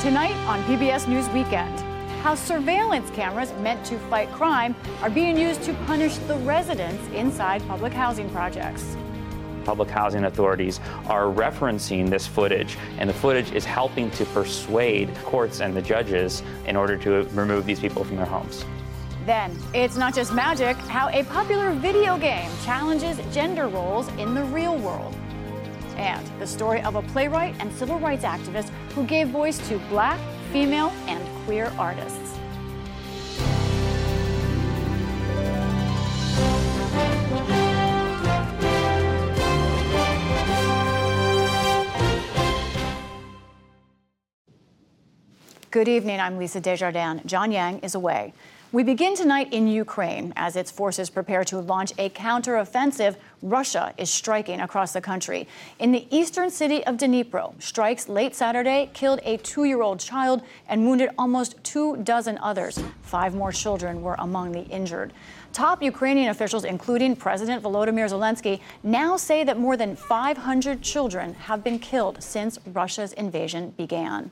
Tonight on PBS News Weekend, how surveillance cameras meant to fight crime are being used to punish the residents inside public housing projects. Public housing authorities are referencing this footage, and the footage is helping to persuade courts and the judges in order to remove these people from their homes. Then, it's not just magic, how a popular video game challenges gender roles in the real world. And the story of a playwright and civil rights activist who gave voice to Black, female, and queer artists. Good evening, I'm Lisa Desjardins. John Yang is away. We begin tonight in Ukraine as its forces prepare to launch a counteroffensive. Russia is striking across the country. In the eastern city of Dnipro, strikes late Saturday killed a 2-year-old child and wounded almost 24 others. 5 more children were among the injured. Top Ukrainian officials, including President Volodymyr Zelensky, now say that more than 500 children have been killed since Russia's invasion began.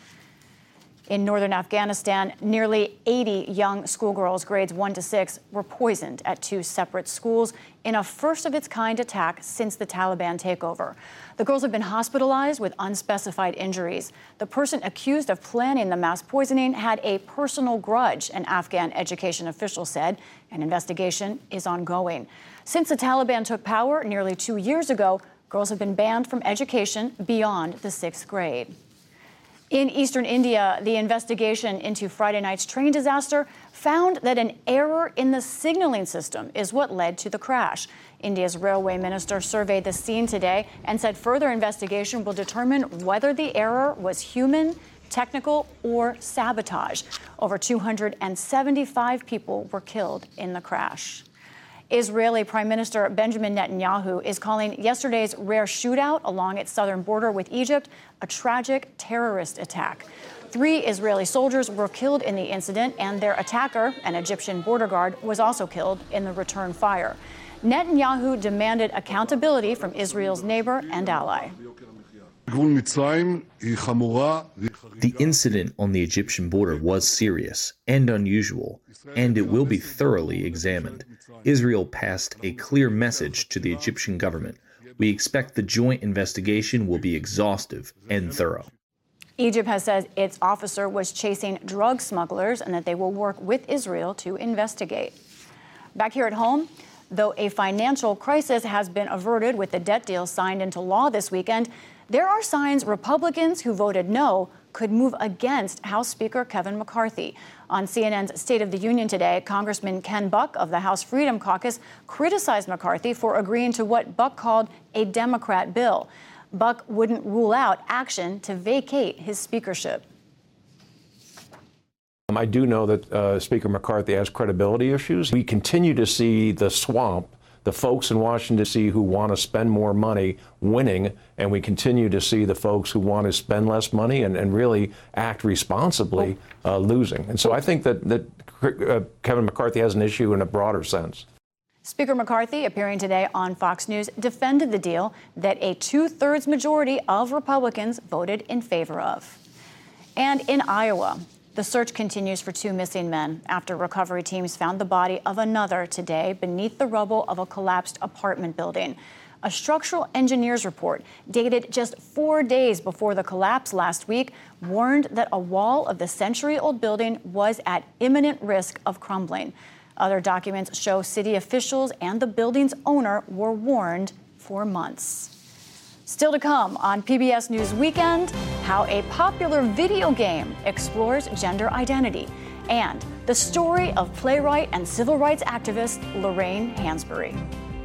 In northern Afghanistan, nearly 80 young schoolgirls, grades 1 to 6, were poisoned at 2 separate schools in a first-of-its-kind attack since the Taliban takeover. The girls have been hospitalized with unspecified injuries. The person accused of planning the mass poisoning had a personal grudge, an Afghan education official said. An investigation is ongoing. Since the Taliban took power nearly 2 years ago, girls have been banned from education beyond the 6th grade. In eastern India, the investigation into Friday night's train disaster found that an error in the signaling system is what led to the crash. India's railway minister surveyed the scene today and said further investigation will determine whether the error was human, technical, or sabotage. Over 275 people were killed in the crash. Israeli Prime Minister Benjamin Netanyahu is calling yesterday's rare shootout along its southern border with Egypt a tragic terrorist attack. 3 Israeli soldiers were killed in the incident, and their attacker, an Egyptian border guard, was also killed in the return fire. Netanyahu demanded accountability from Israel's neighbor and ally. The incident on the Egyptian border was serious and unusual, and it will be thoroughly examined. Israel passed a clear message to the Egyptian government. We expect the joint investigation will be exhaustive and thorough. Egypt has said its officer was chasing drug smugglers and that they will work with Israel to investigate. Back here at home, though a financial crisis has been averted with the debt deal signed into law this weekend, there are signs Republicans who voted no could move against House Speaker Kevin McCarthy. On CNN's State of the Union today, Congressman Ken Buck of the House Freedom Caucus criticized McCarthy for agreeing to what Buck called a Democrat bill. Buck wouldn't rule out action to vacate his speakership. I do know that Speaker McCarthy has credibility issues. We continue to see the swamp, the folks in Washington, D.C. who want to spend more money winning, and we continue to see the folks who want to spend less money and really act responsibly losing. And so I think that Kevin McCarthy has an issue in a broader sense. Speaker McCarthy, appearing today on Fox News, defended the deal that a 2/3 majority of Republicans voted in favor of. And in Iowa, the search continues for 2 missing men after recovery teams found the body of another today beneath the rubble of a collapsed apartment building. A structural engineer's report dated just 4 days before the collapse last week warned that a wall of the century-old building was at imminent risk of crumbling. Other documents show city officials and the building's owner were warned for months. Still to come on PBS News Weekend, how a popular video game explores gender identity, and the story of playwright and civil rights activist Lorraine Hansberry.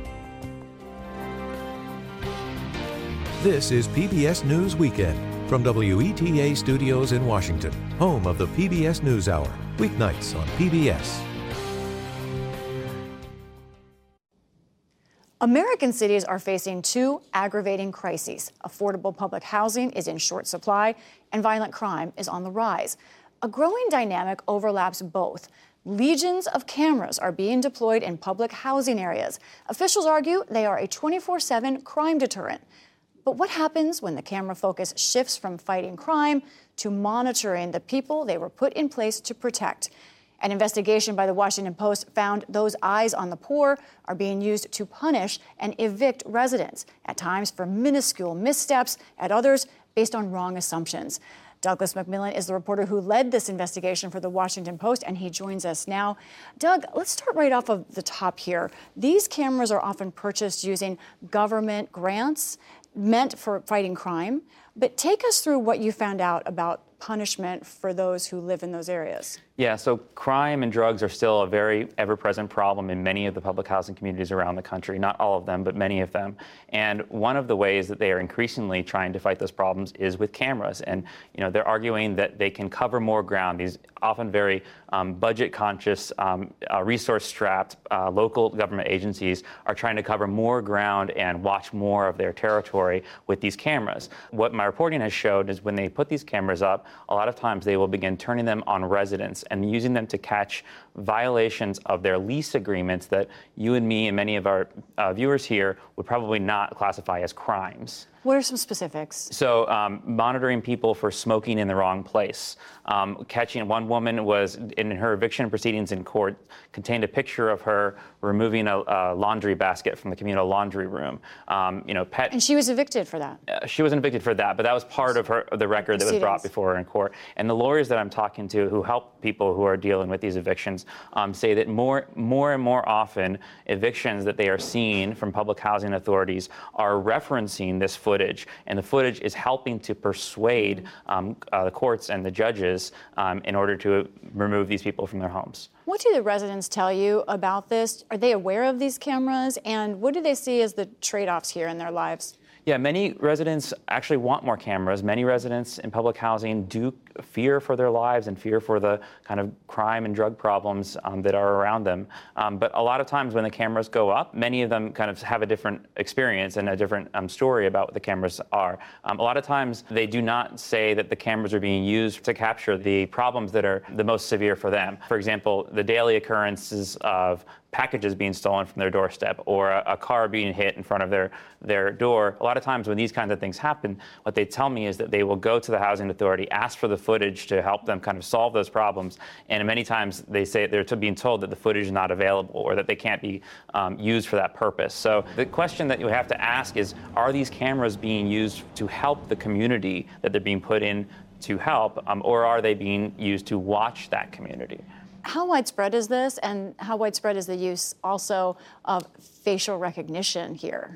This is PBS News Weekend from WETA Studios in Washington, home of the PBS NewsHour, weeknights on PBS. American cities are facing 2 aggravating crises. Affordable public housing is in short supply, and violent crime is on the rise. A growing dynamic overlaps both. Legions of cameras are being deployed in public housing areas. Officials argue they are a 24/7 crime deterrent. But what happens when the camera focus shifts from fighting crime to monitoring the people they were put in place to protect? An investigation by the Washington Post found those eyes on the poor are being used to punish and evict residents, at times for minuscule missteps, at others based on wrong assumptions. Douglas McMillan is the reporter who led this investigation for the Washington Post, and he joins us now. Doug, let's start right off of the top here. These cameras are often purchased using government grants meant for fighting crime, but take us through what you found out about punishment for those who live in those areas. Yeah, so crime and drugs are still a very ever-present problem in many of the public housing communities around the country. Not all of them, but many of them. And one of the ways that they are increasingly trying to fight those problems is with cameras. And they're arguing that they can cover more ground. These often very budget-conscious, resource-strapped local government agencies are trying to cover more ground and watch more of their territory with these cameras. What my reporting has showed is when they put these cameras up, a lot of times they will begin turning them on residents and using them to catch violations of their lease agreements that you and me and many of our viewers here would probably not classify as crimes. What are some specifics? So monitoring people for smoking in the wrong place. Catching one woman was in her eviction proceedings in court contained a picture of her removing a laundry basket from the communal laundry room. And she was evicted for that. She wasn't evicted for that, but that was part of the record that was brought before her in court. And the lawyers that I'm talking to who help people who are dealing with these evictions say that more and more often evictions that they are seeing from public housing authorities are referencing this footage, and the footage is helping to persuade the courts and the judges in order to remove these people from their homes. What do the residents tell you about this? Are they aware of these cameras, and what do they see as the trade-offs here in their lives? Yeah, many residents actually want more cameras. Many residents in public housing do fear for their lives and fear for the kind of crime and drug problems that are around them. But a lot of times when the cameras go up, many of them kind of have a different experience and a different story about what the cameras are. A lot of times they do not say that the cameras are being used to capture the problems that are the most severe for them. For example, the daily occurrences of packages being stolen from their doorstep or a car being hit in front of their door. A lot of times when these kinds of things happen, what they tell me is that they will go to the housing authority, ask for the footage to help them kind of solve those problems, and many times they say they're being told that the footage is not available or that they can't be used for that purpose. So the question that you have to ask is, are these cameras being used to help the community that they're being put in to help, or are they being used to watch that community? How widespread is this, and how widespread is the use also of facial recognition here?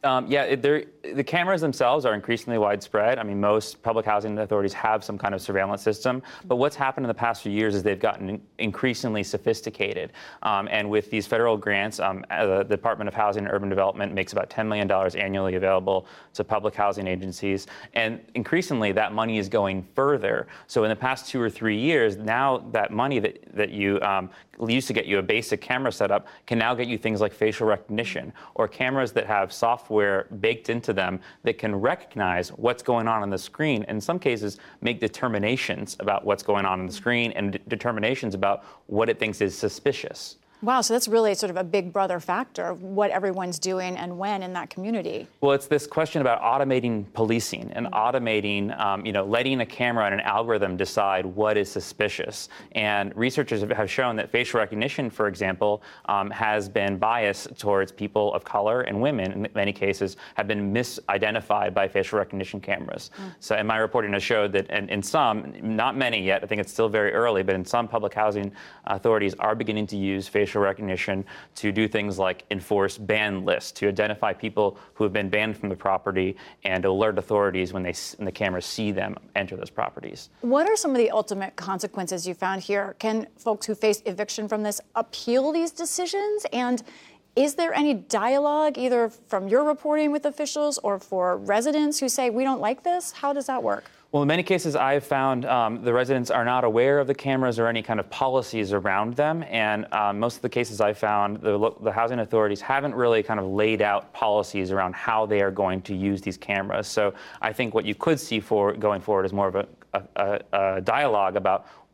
The cameras themselves are increasingly widespread. I mean, most public housing authorities have some kind of surveillance system. But what's happened in the past few years is they've gotten increasingly sophisticated. And with these federal grants, the Department of Housing and Urban Development makes about $10 million annually available to public housing agencies. And increasingly, that money is going further. So in the past 2 or 3 years, now that money that you used to get you a basic camera setup can now get you things like facial recognition or cameras that have software baked into them that can recognize what's going on the screen, and in some cases make determinations about what's going on the screen and determinations about what it thinks is suspicious. Wow, so that's really sort of a big brother factor of what everyone's doing and when in that community. Well, it's this question about automating policing and automating, letting a camera and an algorithm decide what is suspicious. And researchers have shown that facial recognition, for example, has been biased towards people of color, and women, in many cases, have been misidentified by facial recognition cameras. So, and my reporting has showed that in some, not many yet, I think it's still very early, but in some public housing authorities are beginning to use facial recognition to do things like enforce ban lists, to identify people who have been banned from the property and alert authorities when the cameras see them enter those properties. What are some of the ultimate consequences you found here? Can folks who face eviction from this appeal these decisions? And is there any dialogue either from your reporting with officials or for residents who say, we don't like this? How does that work? Well, in many cases, I've found the residents are not aware of the cameras or any kind of policies around them. And most of the cases I've found, the housing authorities haven't really kind of laid out policies around how they are going to use these cameras. So I think what you could see for going forward is more of a dialogue about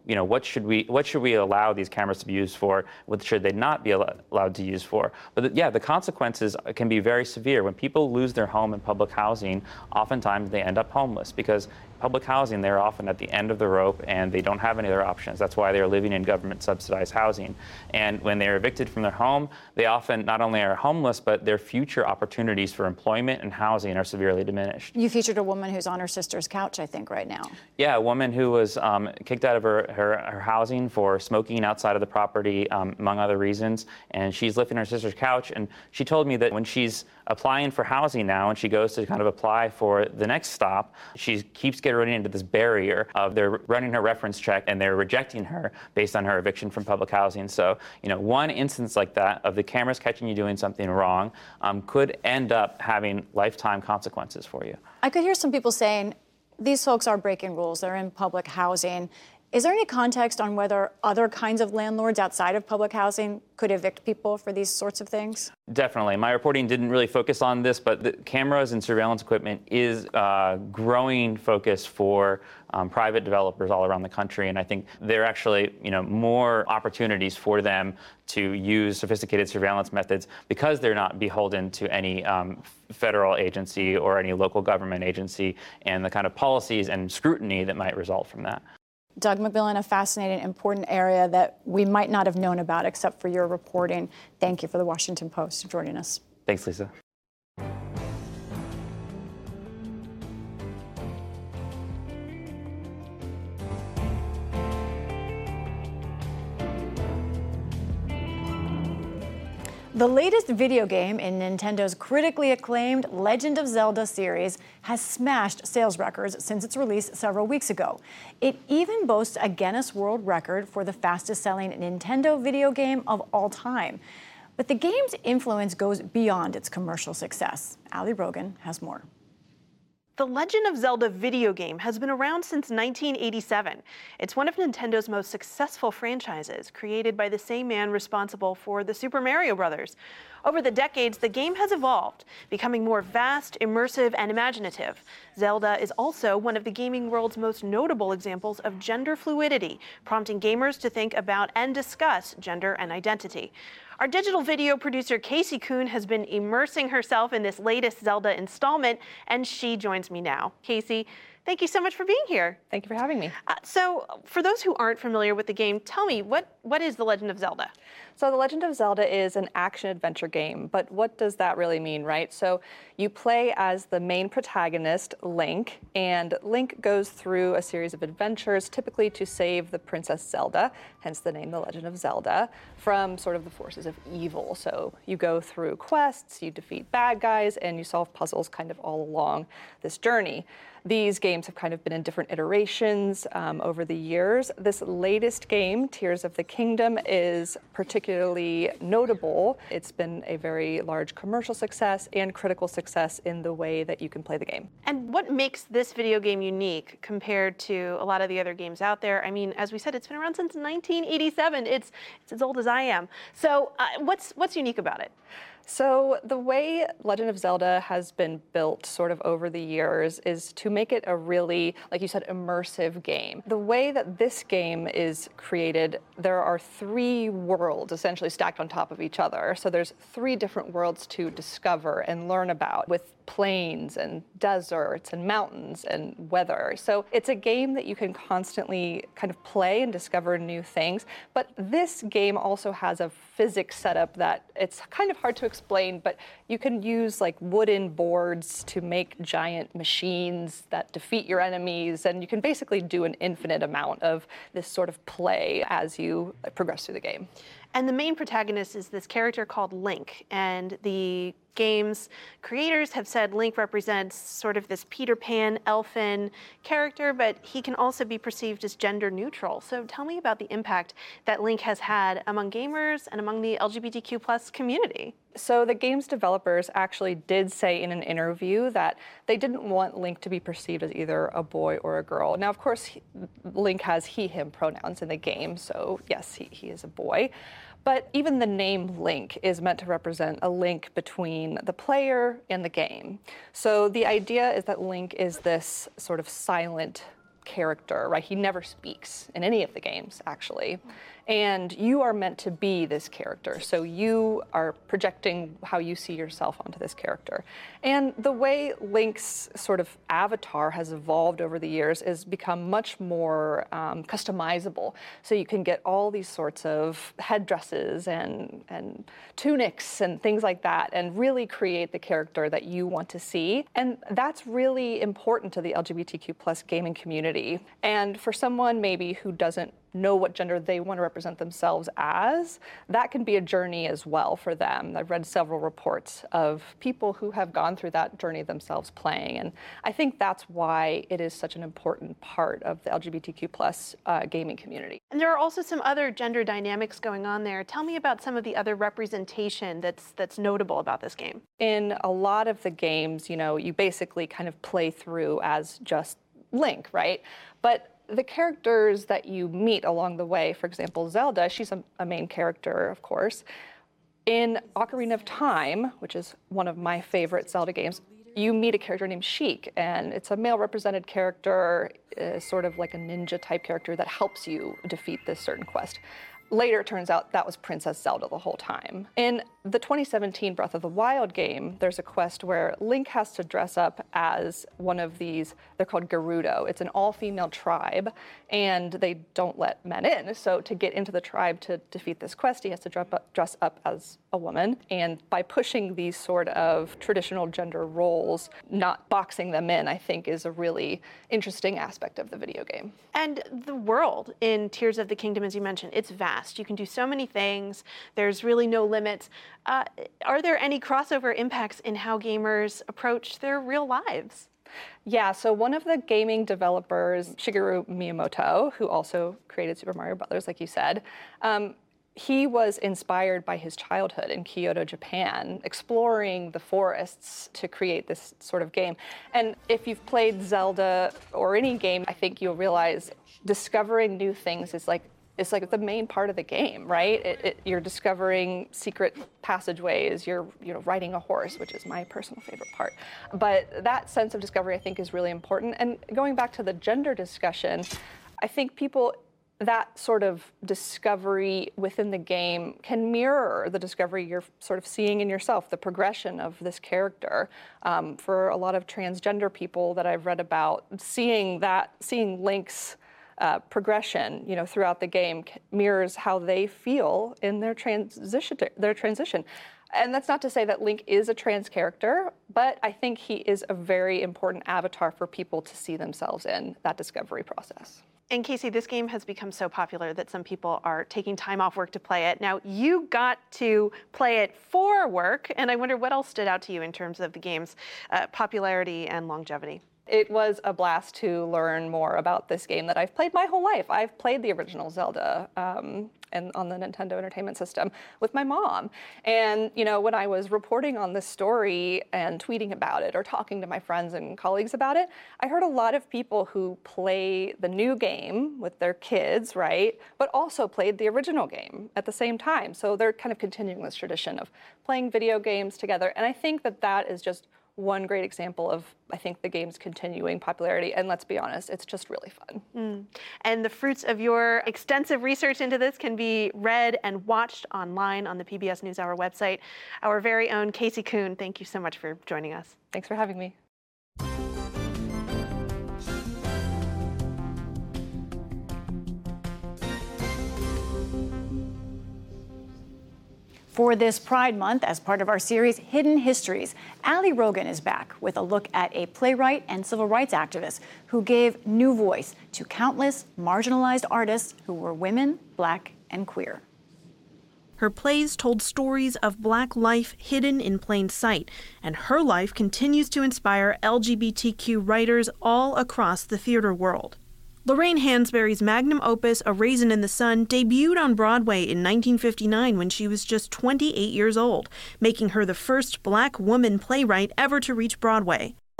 what should we allow these cameras to be used for? What should they not be allowed to use for? But the consequences can be very severe. When people lose their home in public housing, oftentimes they end up homeless because public housing, they're often at the end of the rope and they don't have any other options. That's why they're living in government subsidized housing. And when they're evicted from their home, they often not only are homeless, but their future opportunities for employment and housing are severely diminished. You featured a woman who's on her sister's couch, I think, right now. Yeah, a woman who was kicked out of her housing for smoking outside of the property, among other reasons. And she's living on her sister's couch. And she told me that when she's applying for housing now and she goes to kind of apply for the next stop, she keeps running into this barrier of they're running her reference check and they're rejecting her based on her eviction from public housing. So, one instance like that of the cameras catching you doing something wrong could end up having lifetime consequences for you. I could hear some people saying, these folks are breaking rules. They're in public housing. Is there any context on whether other kinds of landlords outside of public housing could evict people for these sorts of things? Definitely. My reporting didn't really focus on this, but the cameras and surveillance equipment is a growing focus for private developers all around the country. And I think there are actually, more opportunities for them to use sophisticated surveillance methods because they're not beholden to any federal agency or any local government agency and the kind of policies and scrutiny that might result from that. Doug McMillon, a fascinating, important area that we might not have known about except for your reporting. Thank you for the Washington Post joining us. Thanks, Lisa. The latest video game in Nintendo's critically acclaimed Legend of Zelda series has smashed sales records since its release several weeks ago. It even boasts a Guinness World Record for the fastest-selling Nintendo video game of all time. But the game's influence goes beyond its commercial success. Ali Brogan has more. The Legend of Zelda video game has been around since 1987. It's one of Nintendo's most successful franchises, created by the same man responsible for the Super Mario Bros. Over the decades, the game has evolved, becoming more vast, immersive, and imaginative. Zelda is also one of the gaming world's most notable examples of gender fluidity, prompting gamers to think about and discuss gender and identity. Our digital video producer, Casey Kuhn, has been immersing herself in this latest Zelda installment, and she joins me now. Casey, thank you so much for being here. Thank you for having me. So for those who aren't familiar with the game, tell me, what is The Legend of Zelda? So The Legend of Zelda is an action-adventure game, but what does that really mean, right? So you play as the main protagonist, Link, and Link goes through a series of adventures, typically to save the Princess Zelda, hence the name The Legend of Zelda, from sort of the forces of evil. So you go through quests, you defeat bad guys, and you solve puzzles kind of all along this journey. These games have kind of been in different iterations over the years. This latest game, Tears of the Kingdom, is particularly notable. It's been a very large commercial success and critical success in the way that you can play the game. And what makes this video game unique compared to a lot of the other games out there? I mean, as we said, it's been around since 1987. It's as old as I am. So what's unique about it? So the way Legend of Zelda has been built sort of over the years is to make it a really, like you said, immersive game. The way that this game is created, there are 3 worlds essentially stacked on top of each other. So there's 3 different worlds to discover and learn about, with plains and deserts and mountains and weather. So it's a game that you can constantly kind of play and discover new things. But this game also has a physics setup that it's kind of hard to explain, but you can use like wooden boards to make giant machines that defeat your enemies, and you can basically do an infinite amount of this sort of play as you progress through the game. And the main protagonist is this character called Link, and the game's creators have said Link represents sort of this Peter Pan elfin character, but he can also be perceived as gender neutral. So tell me about the impact that Link has had among gamers and among the LGBTQ+ community. So the game's developers actually did say in an interview that they didn't want Link to be perceived as either a boy or a girl. Now, of course, Link has he, him pronouns in the game, so yes, he is a boy. But even the name Link is meant to represent a link between the player and the game. So the idea is that Link is this sort of silent character, right? He never speaks in any of the games, actually. And you are meant to be this character. So you are projecting how you see yourself onto this character. And the way Link's sort of avatar has evolved over the years is become much more customizable. So you can get all these sorts of headdresses and tunics and things like that, and really create the character that you want to see. And that's really important to the LGBTQ+ gaming community. And for someone maybe who doesn't know what gender they want to represent themselves as, that can be a journey as well for them. I've read several reports of people who have gone through that journey themselves playing, and I think that's why it is such an important part of the LGBTQ+ gaming community. And there are also some other gender dynamics going on there. Tell me about some of the other representation that's notable about this game. In a lot of the games, you basically kind of play through as just Link, right? But the characters that you meet along the way, for example, Zelda, she's a main character, of course. In Ocarina of Time, which is one of my favorite Zelda games, you meet a character named Sheik, and it's a male-represented character, sort of like a ninja-type character that helps you defeat this certain quest. Later, it turns out that was Princess Zelda the whole time. In the 2017 Breath of the Wild game, there's a quest where Link has to dress up as one of these, they're called Gerudo. It's an all-female tribe, and they don't let men in. So to get into the tribe to defeat this quest, he has to dress up as a woman. And by pushing these sort of traditional gender roles, not boxing them in, I think is a really interesting aspect of the video game. And the world in Tears of the Kingdom, as you mentioned, it's vast. You can do so many things. There's really no limits. Are there any crossover impacts in how gamers approach their real lives? Yeah, so one of the gaming developers, Shigeru Miyamoto, who also created Super Mario Brothers, like you said, he was inspired by his childhood in Kyoto, Japan, exploring the forests to create this sort of game. And if you've played Zelda or any game, I think you'll realize discovering new things is like the main part of the game, right? You're discovering secret passageways, you're riding a horse, which is my personal favorite part. But that sense of discovery, I think, is really important. And going back to the gender discussion, I think that sort of discovery within the game can mirror the discovery you're sort of seeing in yourself, the progression of this character. For a lot of transgender people that I've read about, seeing Link's progression, throughout the game mirrors how they feel in their transition. And that's not to say that Link is a trans character, but I think he is a very important avatar for people to see themselves in that discovery process. And Casey, this game has become so popular that some people are taking time off work to play it. Now, you got to play it for work, and I wonder what else stood out to you in terms of the game's popularity and longevity. It was a blast to learn more about this game that I've played my whole life. I've played the original Zelda and on the Nintendo Entertainment System with my mom. And, when I was reporting on this story and tweeting about it or talking to my friends and colleagues about it, I heard a lot of people who play the new game with their kids, right, but also played the original game at the same time. So they're kind of continuing this tradition of playing video games together. And I think that is just one great example of, I think, the game's continuing popularity. And let's be honest, it's just really fun. And the fruits of your extensive research into this can be read and watched online on the PBS NewsHour website. Our very own Casey Kuhn, thank you so much for joining us. Thanks for having me. For this Pride Month, as part of our series Hidden Histories, Ali Rogan is back with a look at a playwright and civil rights activist who gave new voice to countless marginalized artists who were women, Black, and queer. Her plays told stories of Black life hidden in plain sight, and her life continues to inspire LGBTQ writers all across the theater world. Lorraine Hansberry's magnum opus, A Raisin in the Sun, debuted on Broadway in 1959 when she was just 28 years old, making her the first Black woman playwright ever to reach Broadway.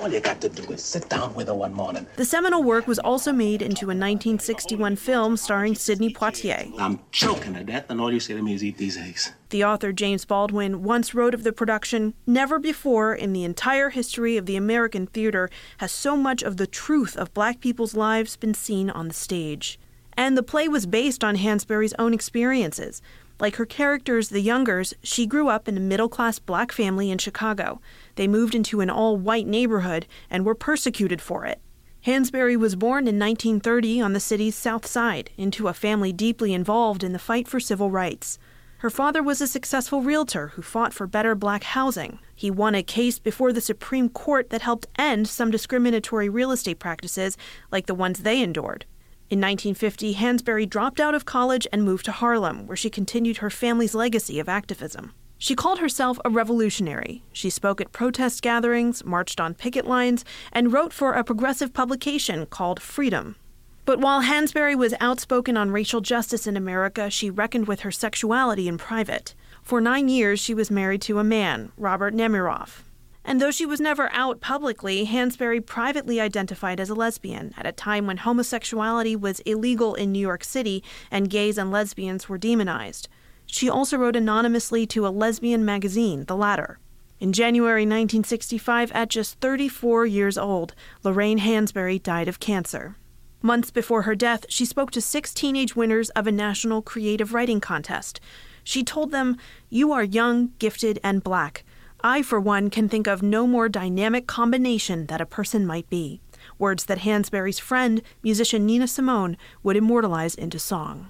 All you got to do is sit down with her one morning. The seminal work was also made into a 1961 film starring Sidney Poitier. I'm choking to death, and all you say to me is eat these eggs. The author James Baldwin once wrote of the production, "Never before in the entire history of the American theater has so much of the truth of black people's lives been seen on the stage." And the play was based on Hansberry's own experiences. Like her characters, the Youngers, she grew up in a middle-class black family in Chicago. They moved into an all-white neighborhood and were persecuted for it. Hansberry was born in 1930 on the city's South Side into a family deeply involved in the fight for civil rights. Her father was a successful realtor who fought for better black housing. He won a case before the Supreme Court that helped end some discriminatory real estate practices like the ones they endured. In 1950, Hansberry dropped out of college and moved to Harlem, where she continued her family's legacy of activism. She called herself a revolutionary. She spoke at protest gatherings, marched on picket lines, and wrote for a progressive publication called Freedom. But while Hansberry was outspoken on racial justice in America, she reckoned with her sexuality in private. For 9 years, she was married to a man, Robert Nemiroff. And though she was never out publicly, Hansberry privately identified as a lesbian at a time when homosexuality was illegal in New York City and gays and lesbians were demonized. She also wrote anonymously to a lesbian magazine, The Ladder. In January 1965, at just 34 years old, Lorraine Hansberry died of cancer. Months before her death, she spoke to 6 teenage winners of a national creative writing contest. She told them, "You are young, gifted, and black. I, for one, can think of no more dynamic combination that a person might be." Words that Hansberry's friend, musician Nina Simone, would immortalize into song.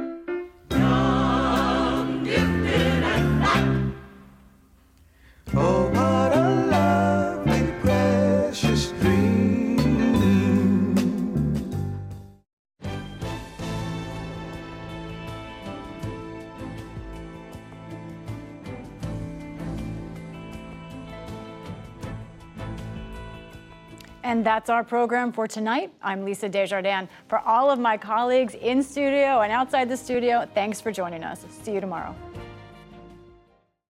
Young, gifted, and black. Oh, what a lovely, precious dream. And that's our program for tonight. I'm Lisa Desjardins. For all of my colleagues in studio and outside the studio, thanks for joining us. See you tomorrow.